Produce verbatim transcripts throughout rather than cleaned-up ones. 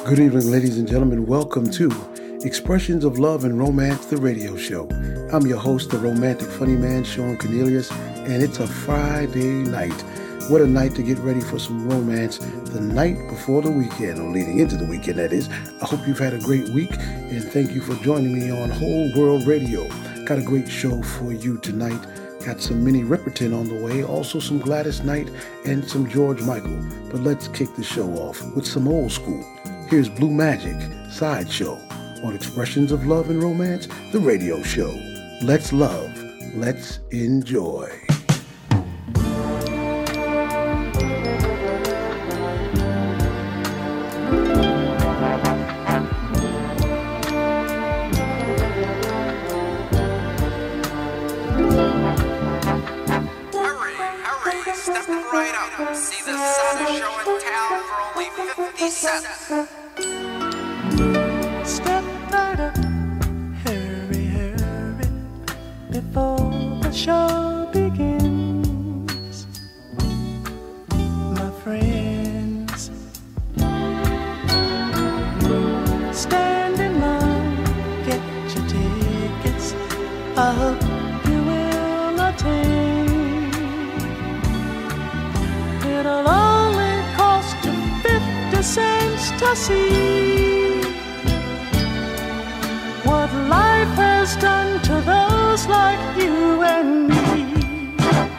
Good evening, ladies and gentlemen. Welcome to Expressions of Love and Romance, the radio show. I'm your host, the romantic funny man, Sean Cornelius, and it's a Friday night. What a night to get ready for some romance the night before the weekend, or leading into the weekend, that is. I hope you've had a great week, and thank you for joining me on Whole World Radio. Got a great show for you tonight. Got some Minnie Riperton on the way, also some Gladys Knight and some George Michael. But let's kick the show off with some old school. Here's Blue Magic, Sideshow, on Expressions of Love and Romance, the radio show. Let's love, let's enjoy. See the Sideshow in town for only fifty cents. Step right up, hurry, hurry, before the show begins. My friends, stand in line, get your tickets. I hope you will attend. It'll only cost you fifty cents to see what life has done to those like you and me.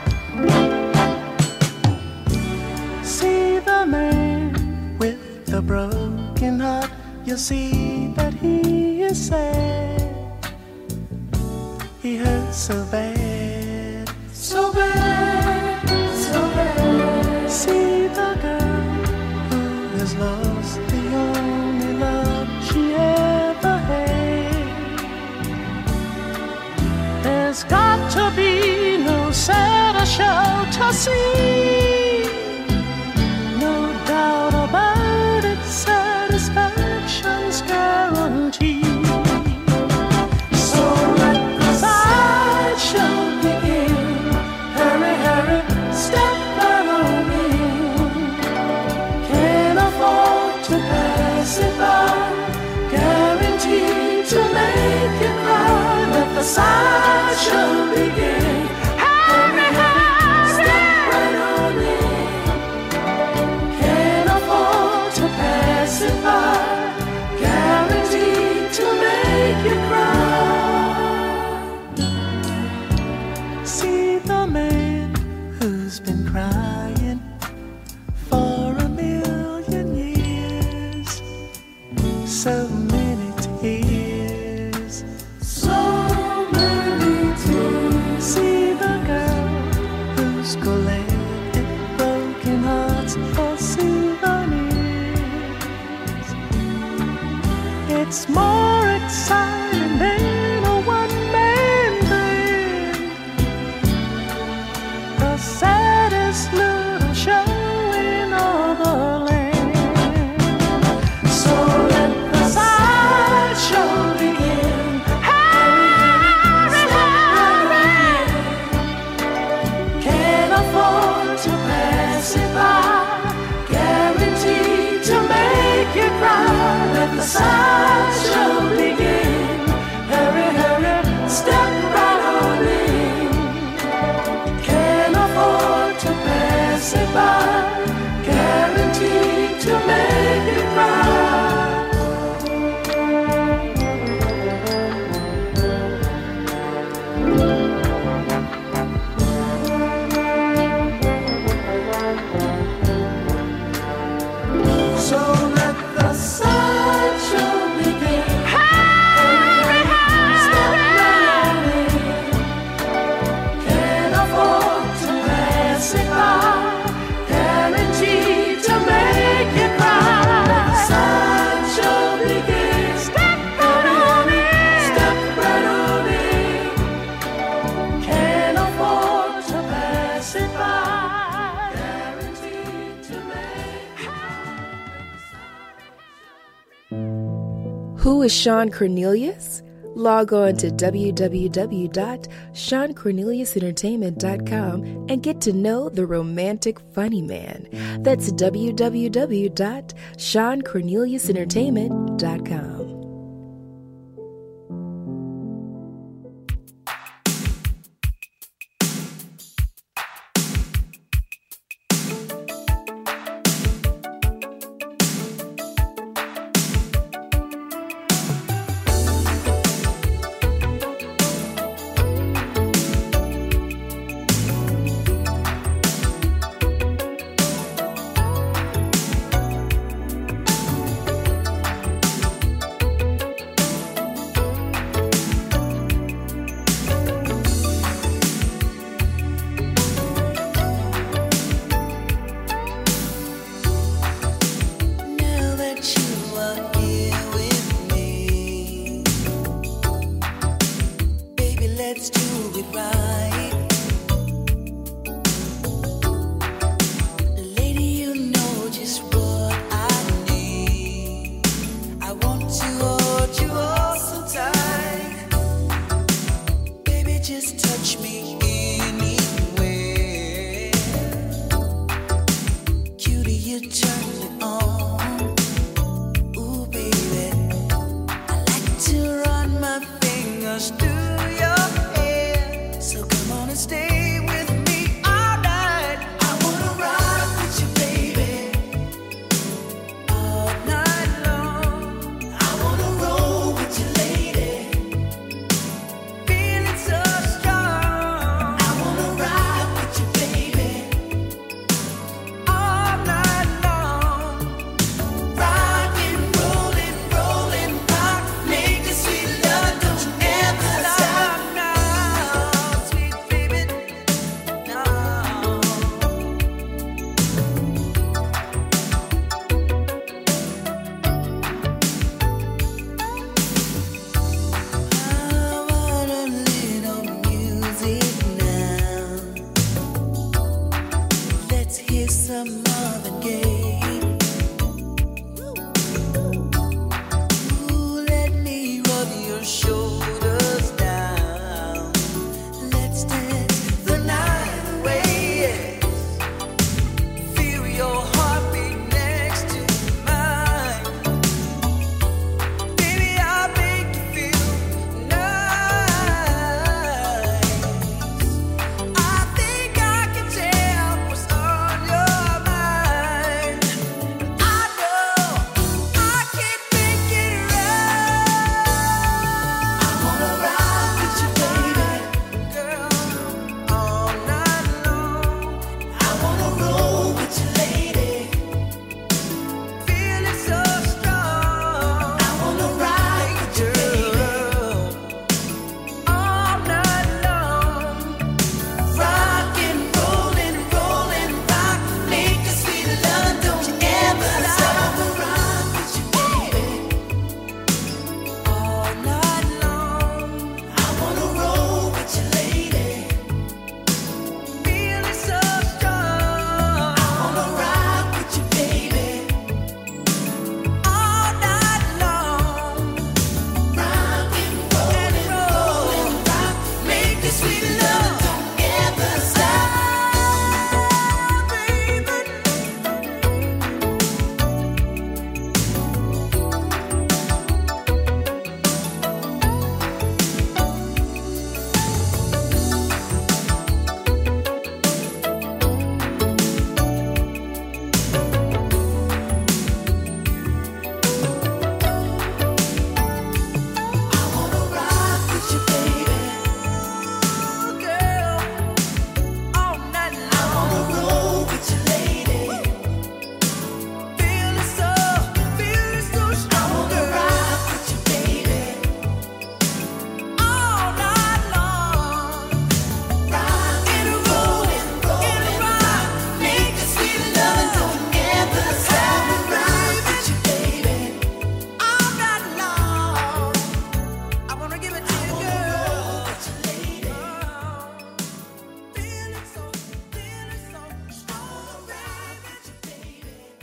See the man with the broken heart, you'll see that he is sad. He hurts so bad, so bad, so bad. See the girl who has lost the only love she ever had. There's got to be no sadder show to see. No doubt about it, satisfaction's guaranteed. So let the sideshow begin. Hurry, hurry, step right on in. Can't afford to pass it by. Guaranteed to make you cry. Let the sideshow begin. Hurry, hurry, step right on in. Can't afford to pass it by. Guaranteed to make you cry. See the man who's been crying for a million years. So many tears, so many tears. See the girl who's collected broken hearts for souvenirs. It's more exciting than a one-man band. The saddest little show in all the land. So let the sideshow begin. Hurry, hurry, can't afford to pass it by. Guaranteed to make you cry. Let the sideshow begin. Hurry, hurry, step right on in. Can't afford to pass it by. Guaranteed to make you cry. So let the sideshow begin. Hurry, hurry, step right on in. Can't afford to pass it by. Guaranteed to make you cry. Let the sideshow begin. Step right on in. Step right on in. Can't afford to pass it by. Guaranteed to make you cry. Who is Sean Cornelius? Log on to w w w dot sean cornelius entertainment dot com and get to know the romantic funny man. That's w w w dot sean cornelius entertainment dot com.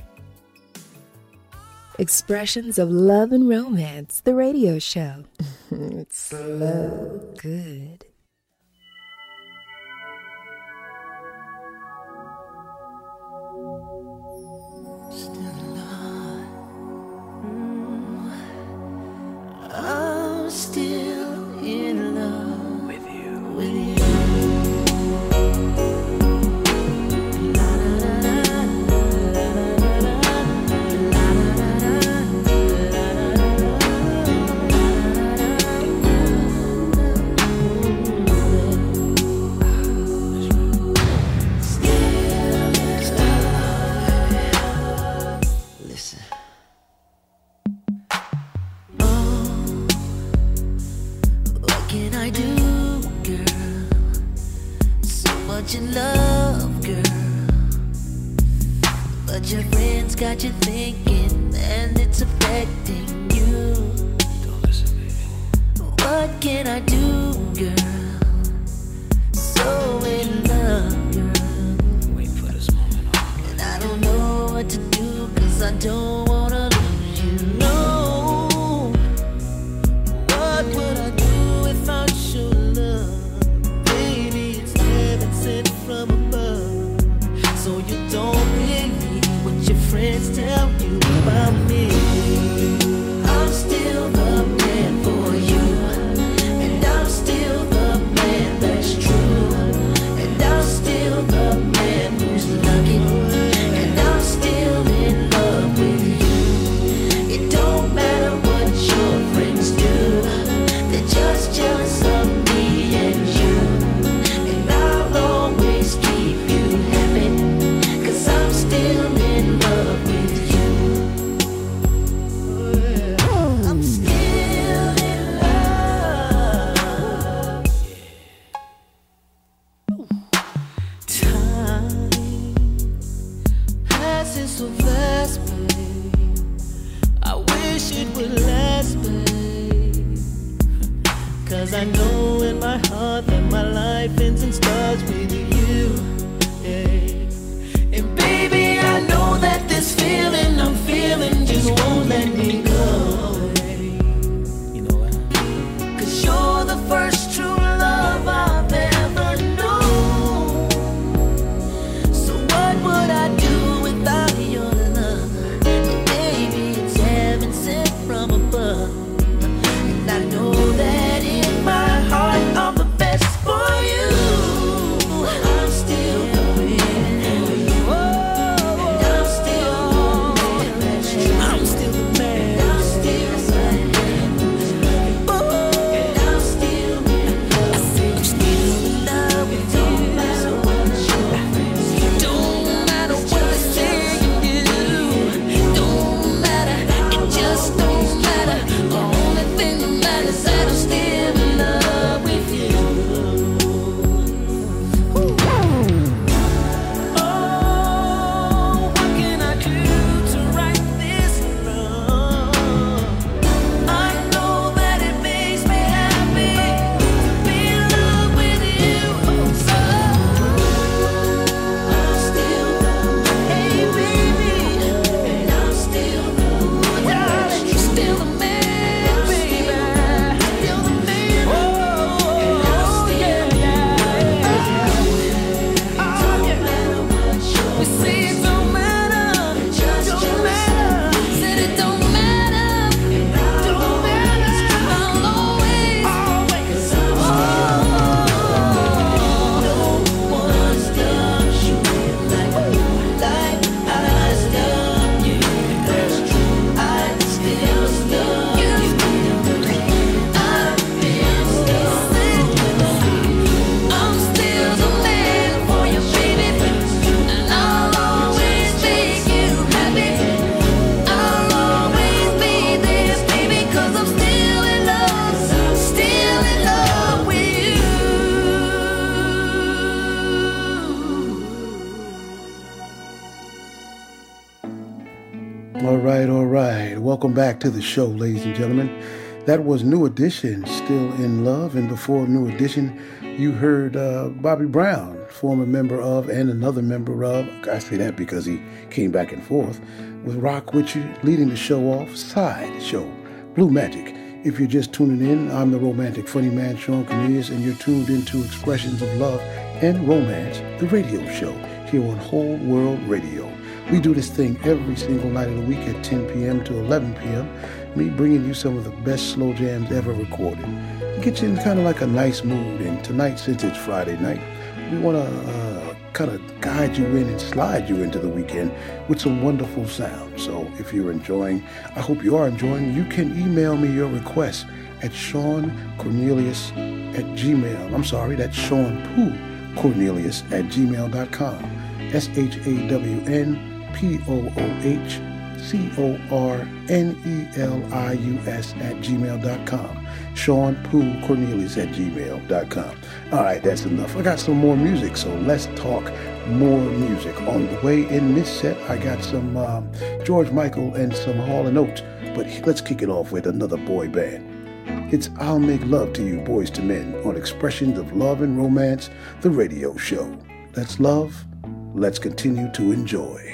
Expressions of Love and Romance, the radio show. It's so good. I'm still in love with you, with you. In love, girl, but your friends got you thinking, and it's affecting you. Don't listen, baby. What can I do, girl? So in love, girl. Wait for this moment, and I don't know what to do, 'cause I don't wanna lose you. No, what would I do without your love? From above, so you don't believe what your friends tell you about me. I'm still the man for you, and I'm still the man that's true, and I'm still the man who's lucky, and I'm still in love with you. It don't matter what your friends do, they're just jealous of me and you. Keep you happy, 'cause I'm still in love with you. I'm still in love. Time passes so fast, babe. I wish it would last, babe. 'Cause I know in my heart that my life ends and starts with you. Yeah. And baby, I know that this feeling I'm feeling just won't let me go. You know what? 'Cause you're the first true love I've ever known. So what would I do without your love? And baby, it's heaven sent from above. And I know that in my heart I'm the best for you. I'm still going for you. And I'm still the man that's true. I'm still the man. And I'm still the man who's lucky. And I'm still in love. I say I'm still in love with you. Don't matter what your friends do. Don't matter what they say you do. Don't matter. It just don't matter. The only thing that matters is that I'm still in love with you. All right, all right. Welcome back to the show, ladies and gentlemen. That was New Edition, Still in Love. And before New Edition, you heard uh, Bobby Brown, former member of and another member of, I say that because he came back and forth, with Rock With You, leading the show off, Side Show, Blue Magic. If you're just tuning in, I'm the romantic funny man, Sean Cornelius, and you're tuned into Expressions of Love and Romance, the radio show, here on Whole World Radio. We do this thing every single night of the week at ten p.m. to eleven p.m., me bringing you some of the best slow jams ever recorded. Get you in kind of like a nice mood, and tonight, since it's Friday night, we want to uh, kind of guide you in and slide you into the weekend with some wonderful sound. So if you're enjoying, I hope you are enjoying, you can email me your requests at Sean Cornelius at Gmail. I'm sorry, that's Sean Pooh Cornelius at gmail dot com. S H A W N P O O H C O R N E L I U S at gmail dot com. Sean Pooh Cornelius at gmail dot com. All right, that's enough. I got some more music, so let's talk more music. On the way in this set, I got some um, George Michael and some Hall and Oates, but let's kick it off with another boy band. It's I'll Make Love to You, Boys to Men, on Expressions of Love and Romance, the radio show. Let's love, let's continue to enjoy.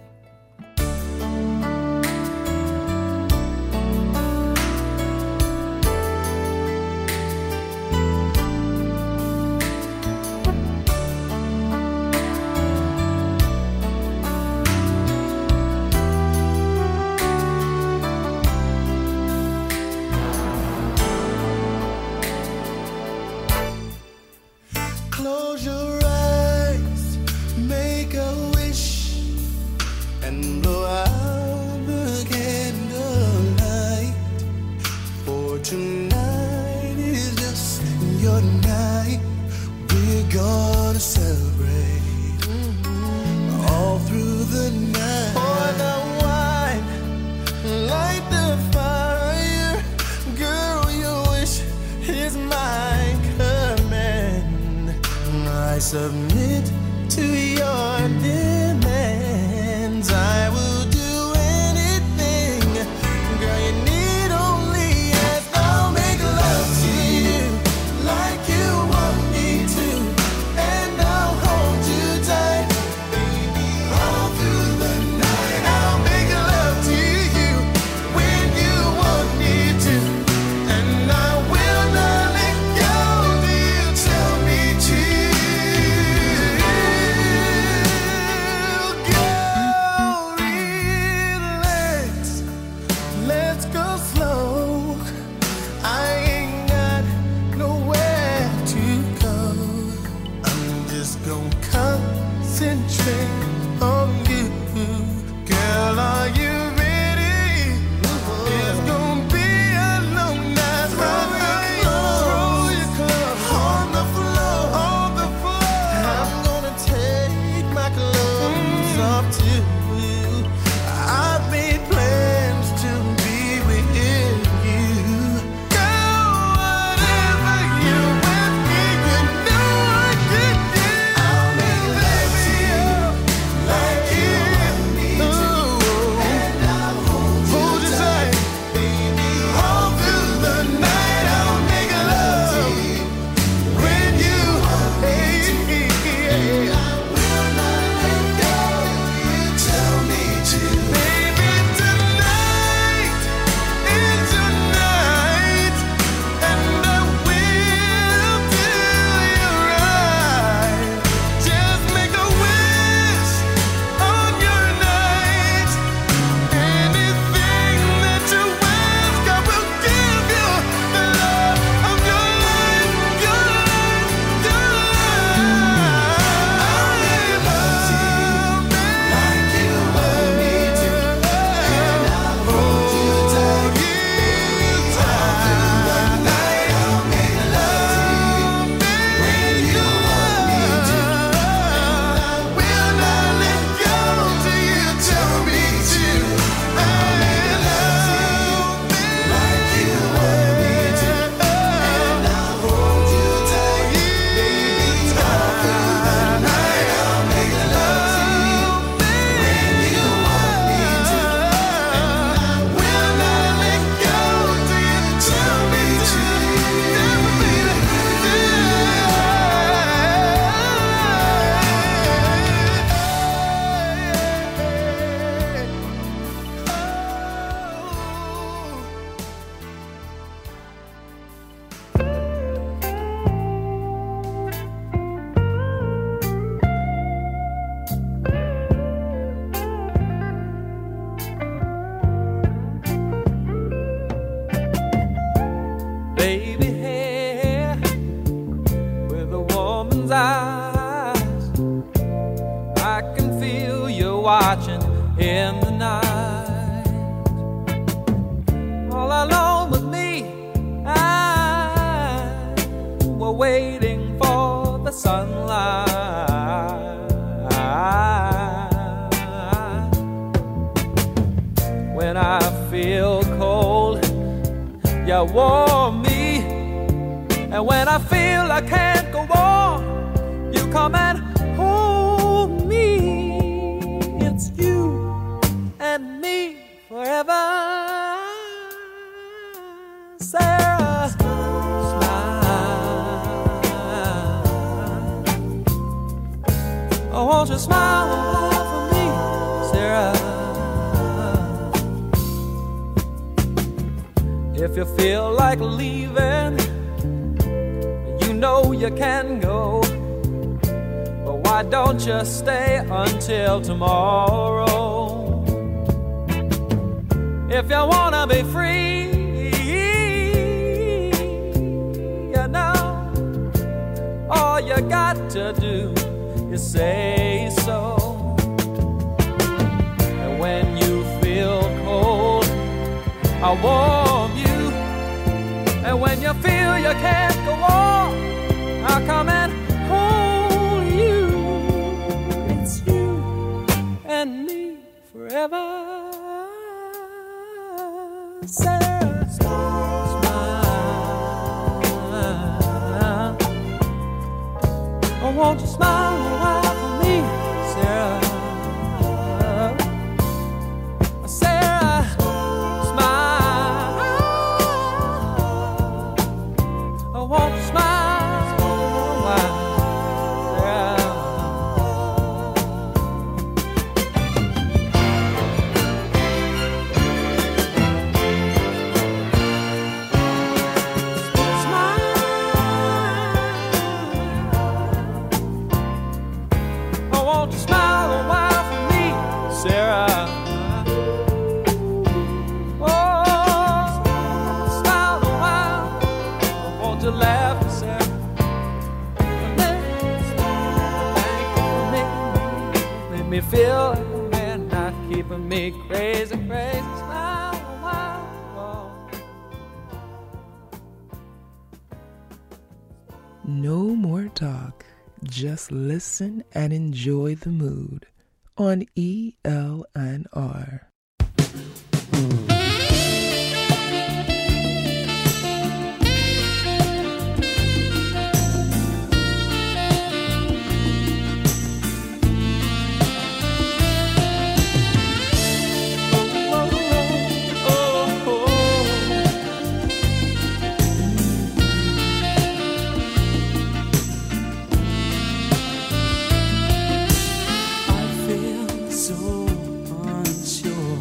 Close your eyes, make a wish, and blow out the candlelight. For tonight is just your night. We're gonna celebrate mm-hmm. all through the night. Pour the wine, light the fire. Girl, your wish is my command. I submit to your demands. I will do anything. Girl, you need only ask. I'll make love to you like you want me to, and I'll hold you tight, baby, all through the night. I'll make love to you when you want me to, and I will not let go till you tell me to. Girl, watching in the night. All alone with me, I were waiting for the sunlight. When I feel cold, you warm me, and when I feel I can't go on, you come and hold me. It's you and me forever, Sarah. Smile. Oh, won't you smile for me, Sarah? If you feel like leaving, you know you can go. But why don't you stay until tomorrow? If you wanna be free, you know, all you got to do is say so. And when you feel cold, I warm you. And when you feel you can't go on, I'll come and hold you. It's you and me forever, Sarah. Smile. Oh, won't you smile a while for me, Sarah? Sarah, smile. Oh, won't you smile a while, Sarah? Oh, won't you smile a while for me, Sarah? Oh, smile a while. Won't you laugh, Sarah? Make me feel like a man, not keeping me crazy, crazy. Smile a while. No more talk. Just listen and enjoy the mood on E L N R. I feel so unsure.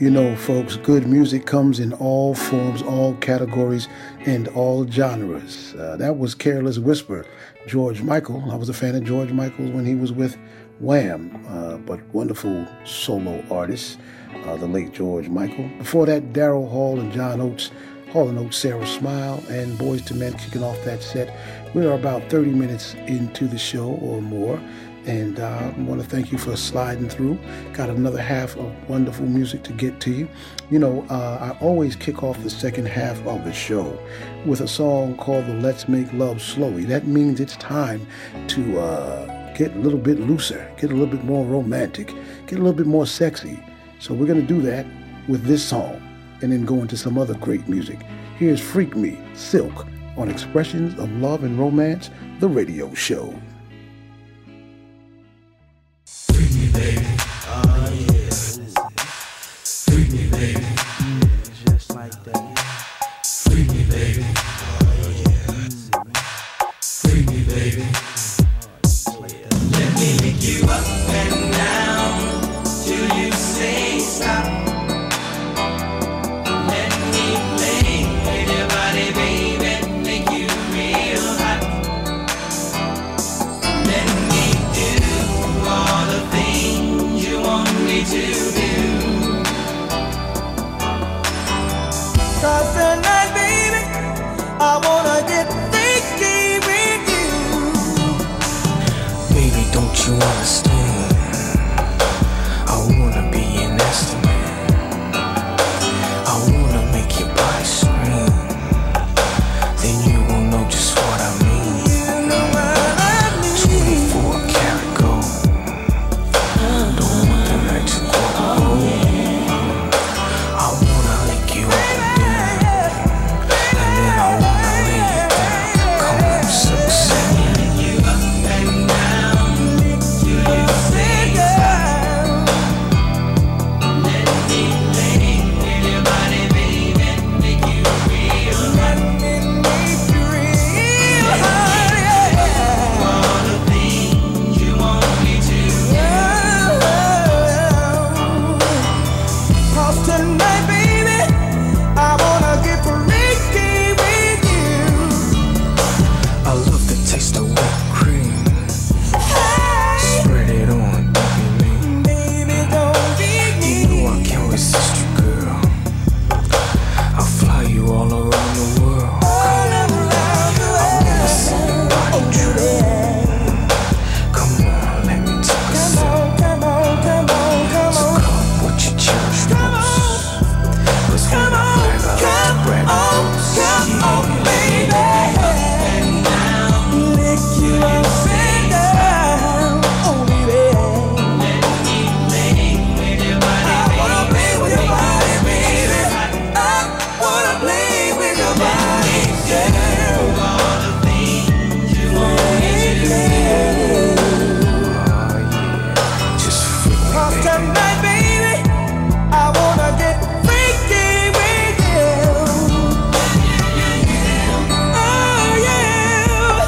You know, folks, good music comes in all forms, all categories, and all genres. Uh, that was Careless Whisper, George Michael. I was a fan of George Michael when he was with Wham, uh, but wonderful solo artist, uh, the late George Michael. Before that, Daryl Hall and John Oates, Hall and Oates, Sarah Smile, and Boyz two Men kicking off that set. We are about thirty minutes into the show or more. And uh, I want to thank you for sliding through. Got another half of wonderful music to get to you. You know, uh, I always kick off the second half of the show with a song called the Let's Make Love Slowly. That means it's time to uh, get a little bit looser, get a little bit more romantic, get a little bit more sexy. So we're going to do that with this song and then go into some other great music. Here's Freak Me, Silk, on Expressions of Love and Romance, the radio show. Freak me, baby. Oh, yeah. Freak me, baby. Mm, just like that, yeah. Freak me, baby. Oh, yeah. Freak me, baby. Let me lick you up and down till you say stop. Let me play with your body, baby, make you real hot. Let me do all the things you want me to do. Cause tonight, baby, I wanna get freaky with you. Baby, don't you understand? I wanna be an estimate. I wanna make your body scream. Then you will know just what I mean. You know what I mean. twenty-four karat gold. Don't want the night to go cold. I wanna lick you up and down, and then I wanna lay you down. Come on, so say you up and down till you say down. Let me play with your body, baby, make you real. Let me make you real. All the things you want me to do. Cause tonight, baby, I wanna get freaky with you. I love the taste of whipped cream. Spread it on, don't be mean. Baby, don't be mean. You know I can't resist you, girl. I'll fly you all around the world. All around the world. I wanna see your body drip. Come on, let me take a sip. Come on, come on, come So on. come what you cherish Come most. on, Cause when come I on, brag, I like to come brag the on, most. come on, Yeah. baby. Lick you up and down, oh baby. Let me play with your body, I wanna play with your body, baby. I wanna play with your body, girl. All the things you want me to do. Oh yeah, just freak me, Cause baby. tonight, baby, I wanna get freaky with you. Oh yeah,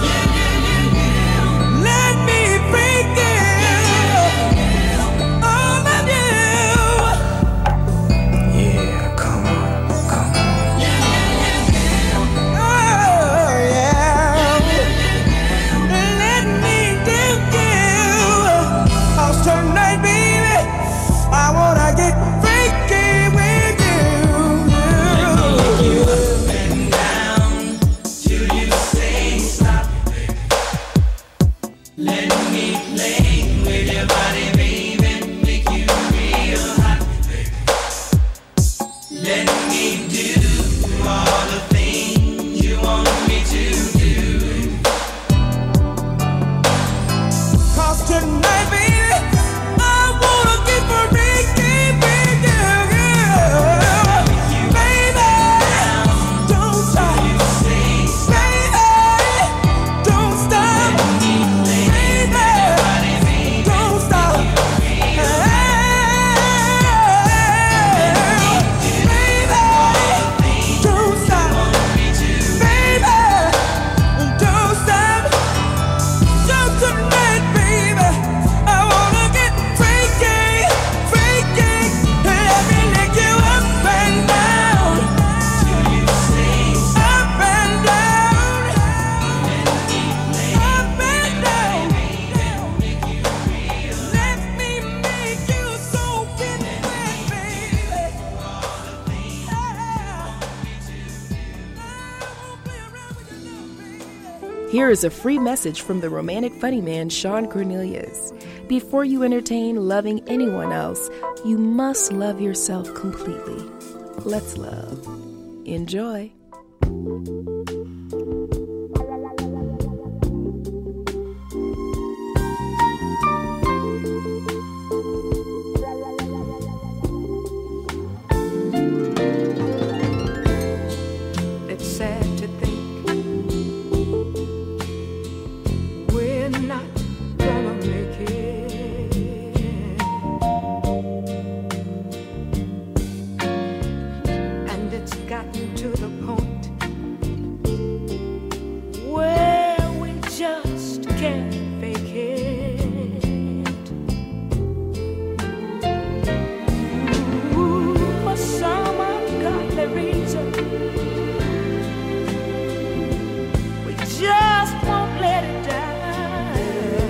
let me freak you. All of you. Yeah, come on, come on. Oh yeah, let me do you. Cause tonight, baby, I wanna get freaky with you. Let me you up and down till you say stop. Let me play with your body, baby, make you real hot. Let me do all the things you want me to do. Cause tonight, baby, I wanna get freaky with you, girl. Baby, don't stop. Baby, don't stop. Baby, Here is a free message from the romantic funny man, Sean Cornelius. Before you entertain loving anyone else, you must love yourself completely. Let's love. Enjoy. It's sad to think we're not gonna make it, and it's gotten to the point where we just can't fake it. Ooh, for some ungodly reason, just won't let it die.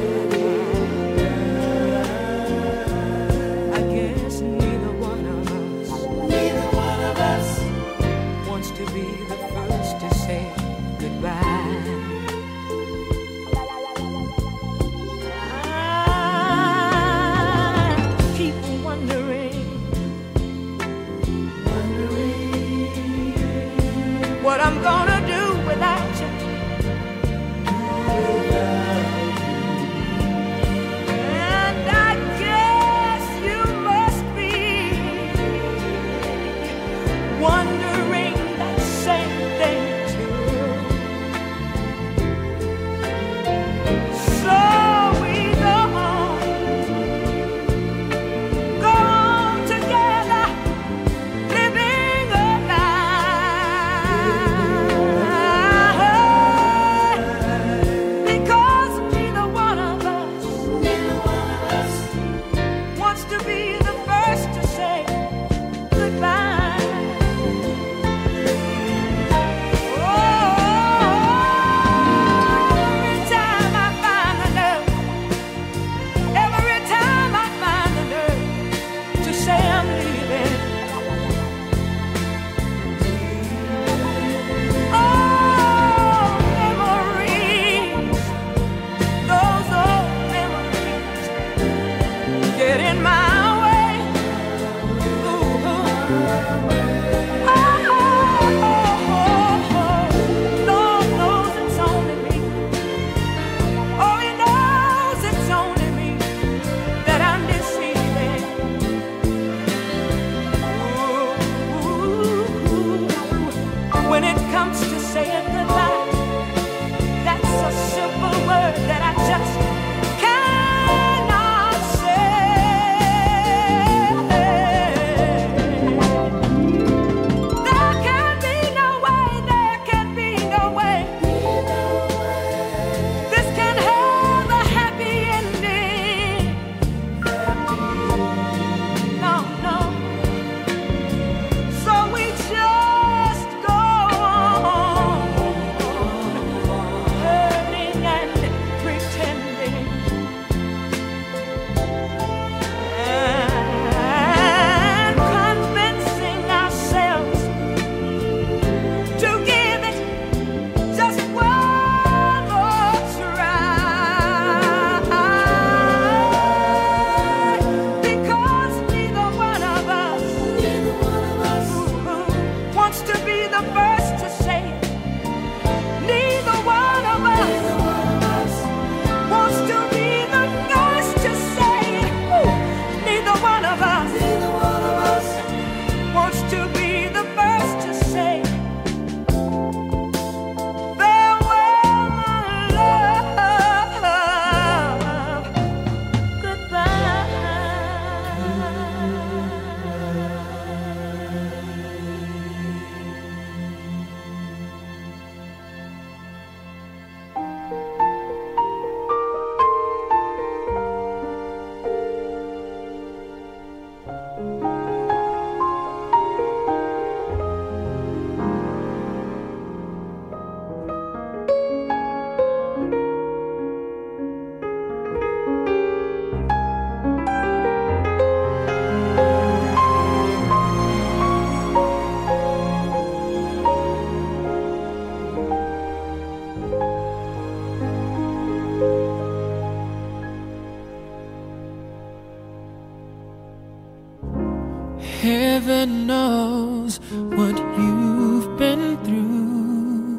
Heaven knows what you've been through.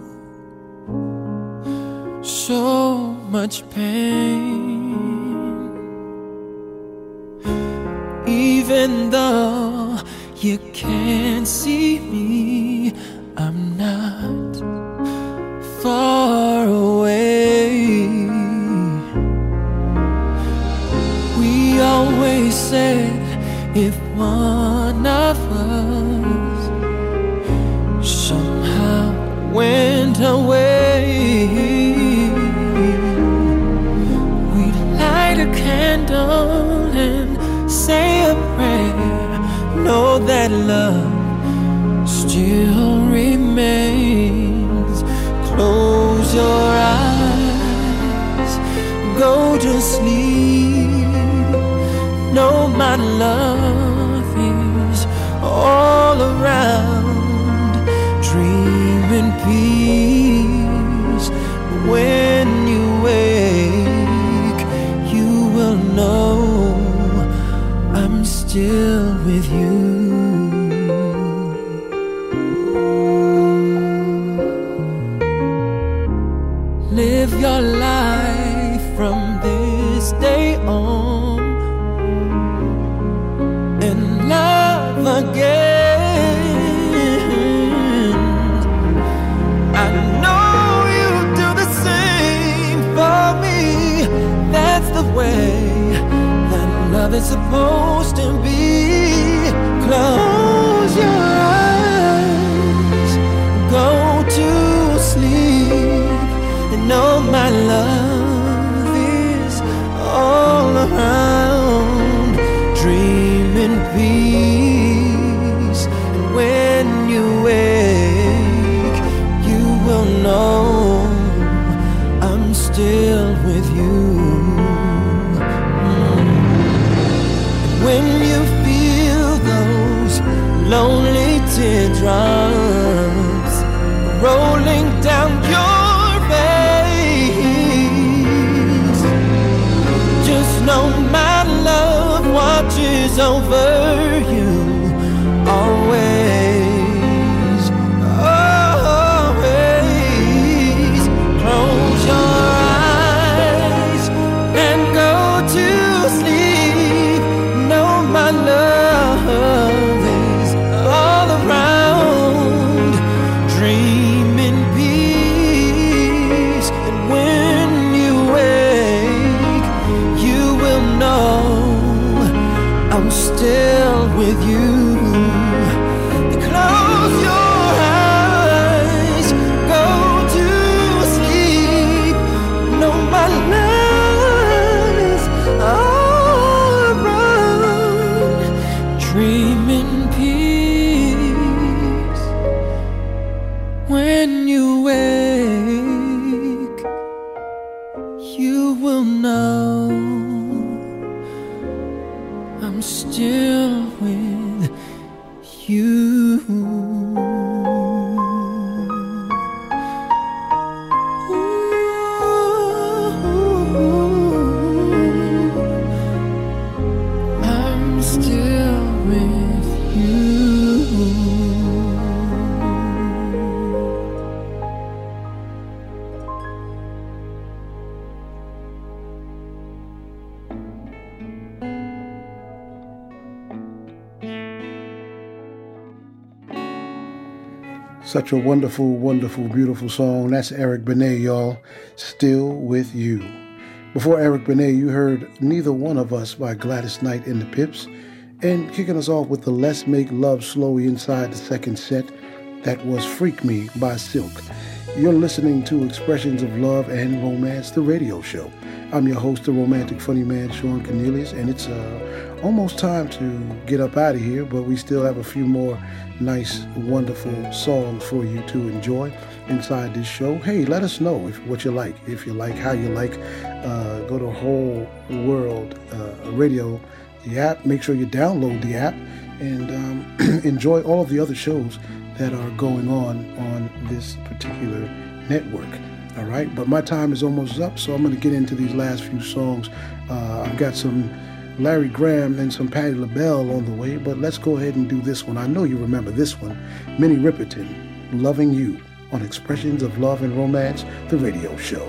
So much pain. Even though you can't see me, I'm not far away. We always said if one of us somehow went away, we'd light a candle and say a prayer, know that love still remains. Close your eyes, go to sleep, know my love is all around. Dream in peace. When you wake, you will know I'm still with you. Live your life from this day on and love again. I know you do the same for me. That's the way that love is supposed to be. Close your eyes, go to sleep, and know my love is all around. Dream in peace, and when you wake, you will know I'm still with you. Mm. When you feel those lonely teardrops rolling down your face, just know my love watches over you always, always. Close your eyes and go to sleep. Know my love is all around. Dream in peace, and when you wake, you will know I'm still with you. Close your eyes, go to sleep. Know my love is all around. Dream in peace. When you wake, you will know I'm still with you. I'm still with you. Such a wonderful, wonderful, beautiful song. That's Eric Benet, y'all. Still with you. Before Eric Benet, you heard Neither One of Us by Gladys Knight and the Pips. And kicking us off with the Let's Make Love Slowly inside the second set, that was Freak Me by Silk. You're listening to Expressions of Love and Romance, the radio show. I'm your host, the romantic funny man, Sean Cornelius, and it's uh, almost time to get up out of here, but we still have a few more nice, wonderful songs for you to enjoy inside this show. Hey, let us know if what you like, if you like, how you like. Uh, go to Whole World uh, Radio, the app. Make sure you download the app and um, enjoy all of the other shows that are going on on this particular network. All right, but my time is almost up, so I'm going to get into these last few songs. Uh, I've got some Larry Graham and some Patti LaBelle on the way, but let's go ahead and do this one. I know you remember this one. Minnie Riperton, Loving You, on Expressions of Love and Romance, the radio show.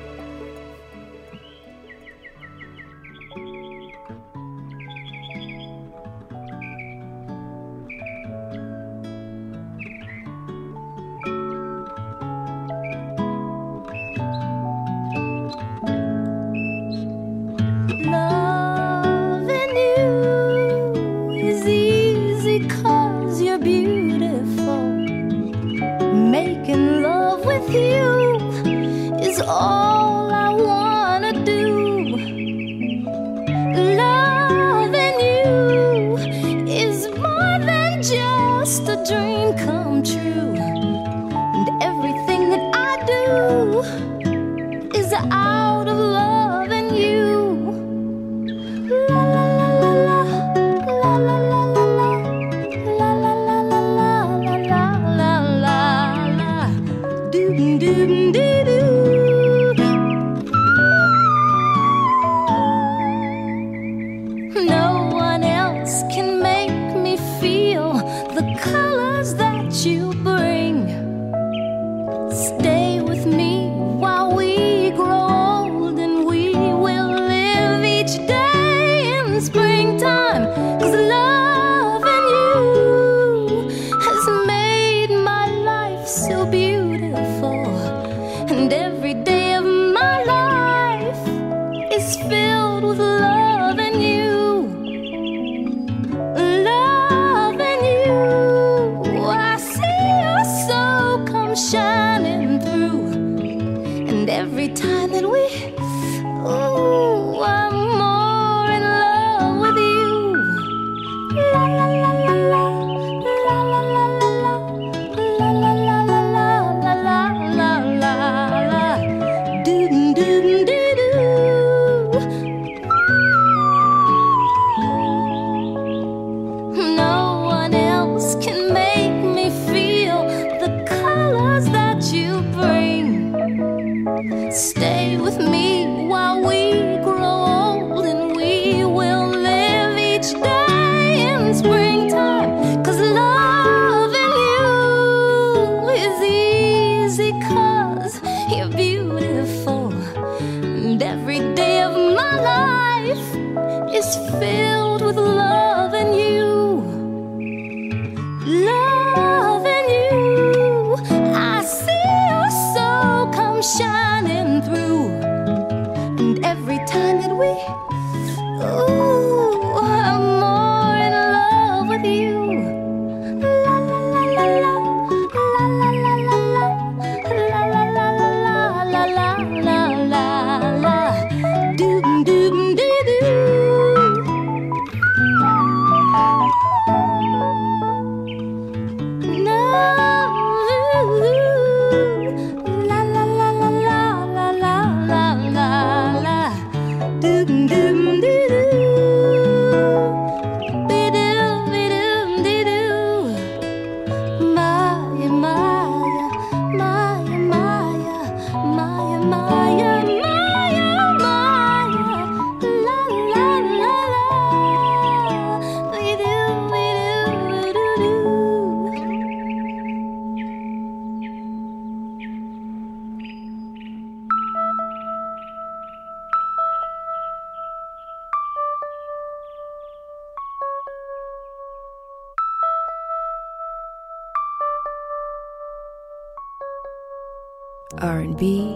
R and B,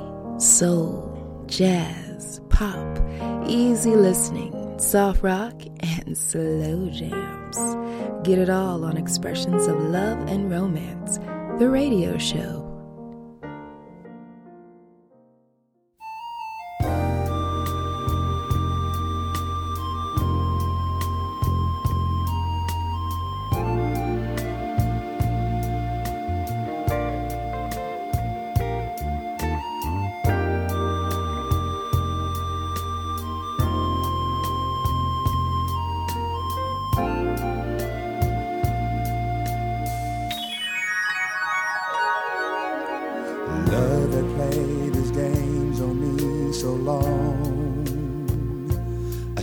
soul, jazz, pop, easy listening, soft rock, and slow jams. Get it all on Expressions of Love and Romance, the radio show.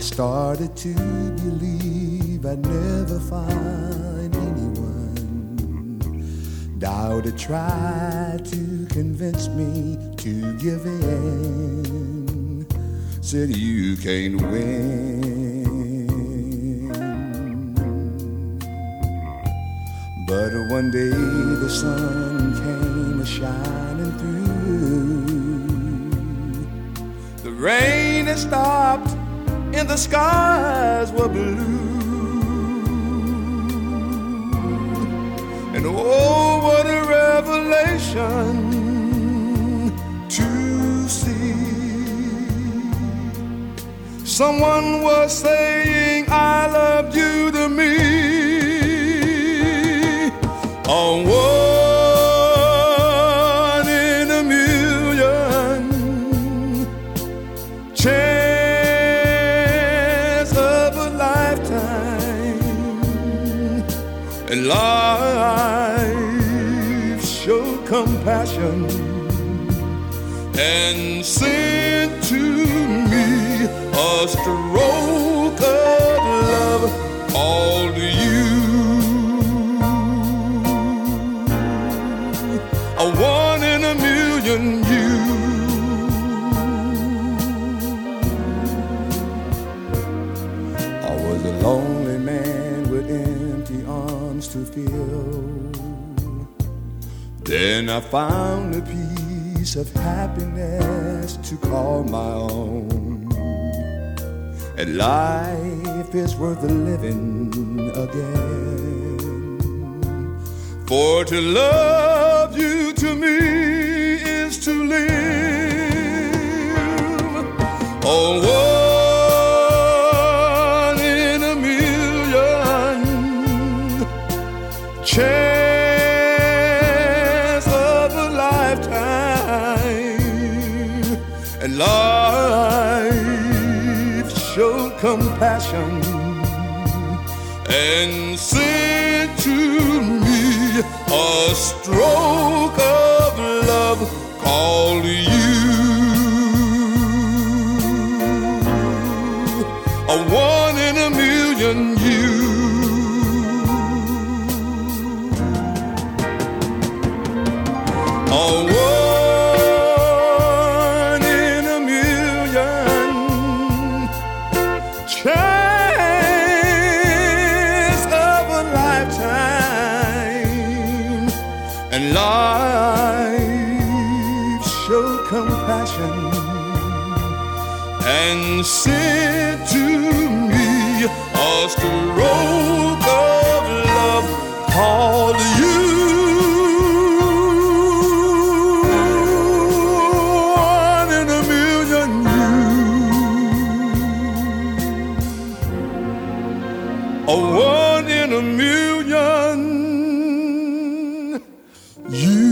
started to believe I'd never find anyone. Doubt had tried to convince me to give in. Said you can't win. But one day the sun came a-shining through. The rain had stopped and the skies were blue. And oh, what a revelation to see. Someone was saying I love you to me. A one in a million chance of a lifetime. And life showed compassion and sent to me a stroke of love all to you. A one in a million you. I was a lonely man with empty arms to fill. Then I found a piece of happiness to call my own. And life is worth living again. For to love you to me is to live. Oh, one in a million chance of a lifetime. And life showed compassion and sent to me a stroke of love called you. A one in a million you. A one in a million chance of a lifetime. And life showed compassion and sent to me a stroke of love called you. One in a million you. A one in a million you.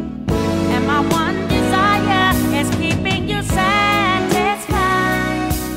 One desire is keeping you satisfied.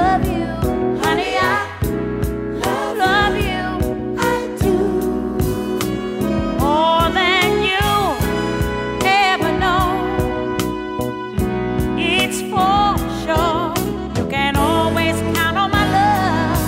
love you, honey, I love, love you, I do. More than you ever know. It's for sure. You can always count on my love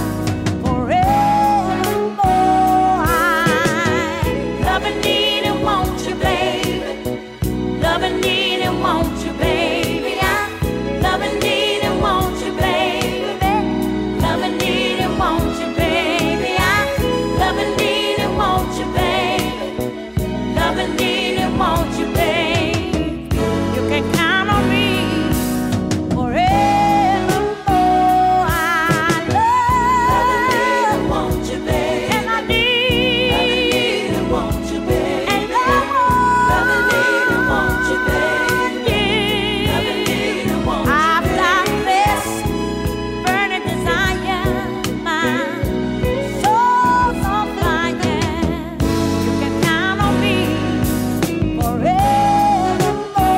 forevermore. I love and need and want you, baby. Love and need and want you, baby. I love and need and want you, baby. Love and need and want you, baby. I love and need and want you, baby. Love and need and want you, baby. You can count on me forevermore. I love and need and want you, baby. And I need and want you, baby. And I love and need and want you, baby. Love and need and want you, I've got this burning desire, my soul's on fire. You can count on me forevermore. I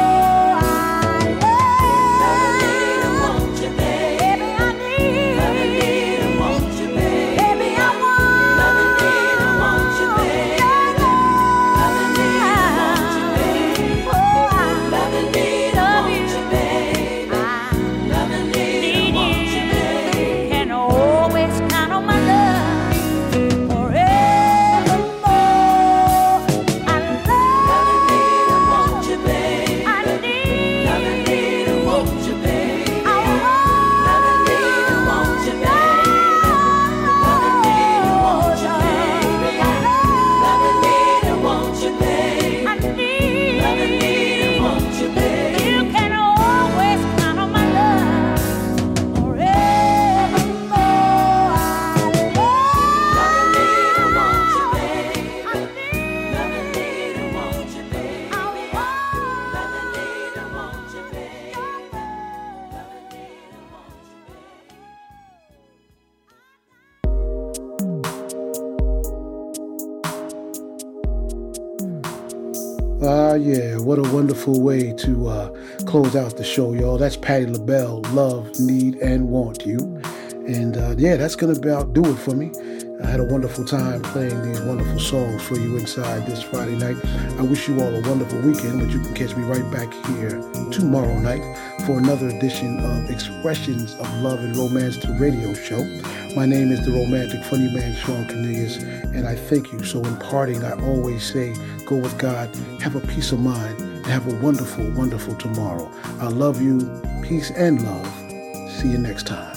love and need and want you, baby. I need love and need and want you, baby. Baby, I want love and need and want you, baby. Love and need and want you, baby. Love and need and want you, baby. Love and need and want you, baby. Can always count on my love forevermore. I love and need and want you, baby. I need love and need and want you, baby. I want love and need and want you, baby. Love and need and want you, baby. Love and need and want you, baby. I need love and need and want you, baby. You can always count on my love forevermore. I love love and need and want you, baby. I need love and need and want you, baby. I want love and need and want you, baby. Love and need and want you, Ah, yeah, what a wonderful way to uh, close out the show, y'all. That's Patti LaBelle, Love, Need, and Want You. And uh, yeah, that's going to about do it for me. I had a wonderful time playing these wonderful songs for you inside this Friday night. I wish you all a wonderful weekend, but you can catch me right back here tomorrow night for another edition of Expressions of Love and Romance, the radio show. My name is the romantic funny man, Sean Cornelius, and I thank you. So in parting, I always say, go with God, have a peace of mind, and have a wonderful, wonderful tomorrow. I love you. Peace and love. See you next time.